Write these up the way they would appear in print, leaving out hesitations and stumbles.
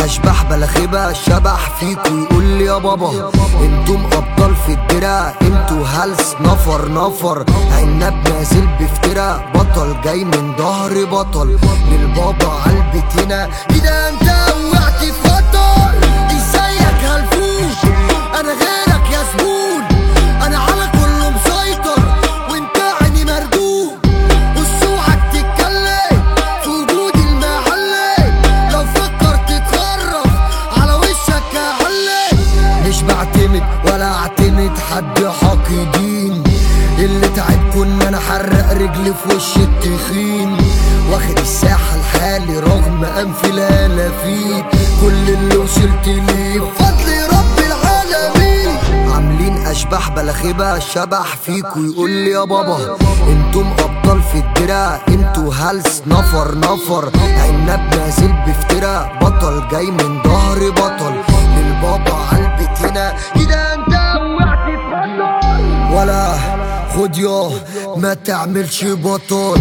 اشباح بلاخبة شبح فيكوا يقول لي يا بابا انتم ابطال في الدرع، انتوا هلس نفر نفر، عنب نازل بفترة، بطل جاي من ظهر بطل للبابا عالبتنا كده انت وقعت في خطر. ازيك هلفوت انا غيرك يا زبون، انا على كله مسيطر وانت عيني مردود، والسوعك تتكلم في وجود المعلم، لو فكرت تتخرف على وشك هعلم. مش بعتمد ولا اعتمد حد حاقدين، اللي تعبكوا ان انا حرق رجلي في وش التخين، واخد الساحة لحالي رغم انف الالافين، كل اللي وصلت ليه بفضل رب العالمين. عاملين اشباح بلاخبة شبح فيكوا يقول لي يا بابا انتم ابطال في الدرع، انتوا هلس نفر نفر، عنب نازل بفترة، بطل جاي من ظهر بطل للبابا عالبتنا كده انت وقعت في خطر. ولا خد يا ما تعملش بطل،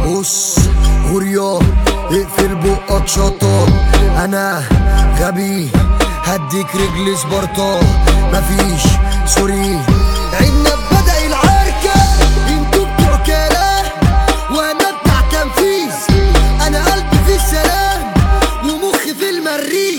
بص غريا اقفل بقك شطار، انا غبي هديك رجل سبارتا، مفيش سوري عنا بدأ العركة، انتوا بتوع كلام وانا بتاع تنفيذ، انا قلبي في السلام ومخي في المريخ،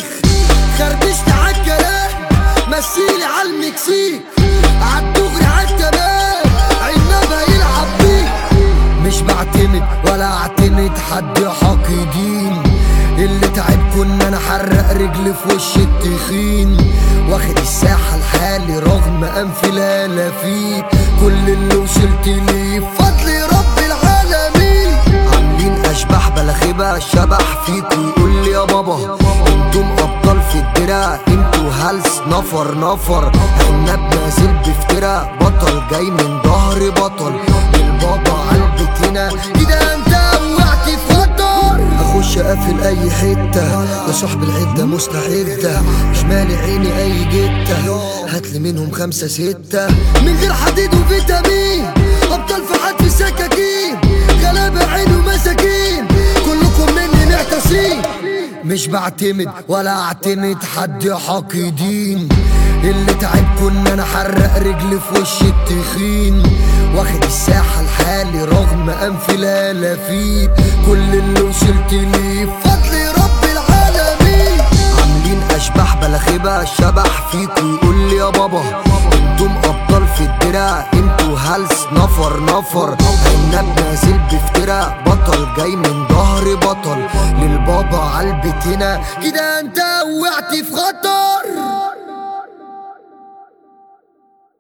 خربشت عالكلام مثيلي عالمكسيك، عالدغري عالتمام عنبها يلعب بيك. مش بعتمد ولا اعتمد حد حاقدين، اللي تعبكوا ان انا حرق رجلي في وش التخين، واخد الساحة لحالي رغم انف الالافين، كل اللي وصلت ليه بفضل رب العالمين. عاملين اشباح بلاخبة شبح فيكوا يقول لي يا بابا انتم ابطال في الدرع، انتوا هلس نفر نفر، عنب نازل بفترة، بطل جاي من ظهر بطل للبابا عالبتنا كده انت وقعت في خطر. اخش اقفل اي حتة يا صاحب العدة مستعدة، شمالي عيني اي جتة هاتلي منهم 5 6 من غير حديد وفيتامين، ابطال في حد سكاكين، غلابة عين ومساكين، كلكم مني معتصين. مش بعتمد ولا اعتمد حد حاقدين، اللي تعبكوا ان انا حرق رجلي في وش التخين، واخد الساحة لحالي رغم انف الالافين، كل اللي وصلت ليه بفضل رب العالمين. عاملين اشباح بلاخبة شبح فيكوا يقول لي يا بابا انتم ابطال في الدرع، انتوا هلس نفر نفر، عنب نازل بفترة، بطل جاي من ظهر بطل للبابا عالبتنا كده انت وقعت في خطر.